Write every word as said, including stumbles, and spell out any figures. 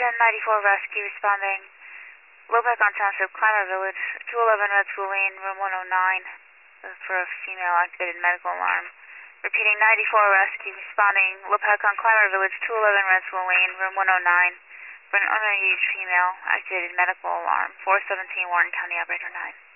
ten ninety-four Rescue responding. Lopakon Township, Clymer Village, two eleven Red School Lane, room one oh nine, for a female activated medical alarm. Repeating, ninety-four Rescue responding. Lopakon, Clymer Village, two eleven Red School Lane, room one oh nine, for an unengaged female activated medical alarm. four seventeen Warren County Operator nine.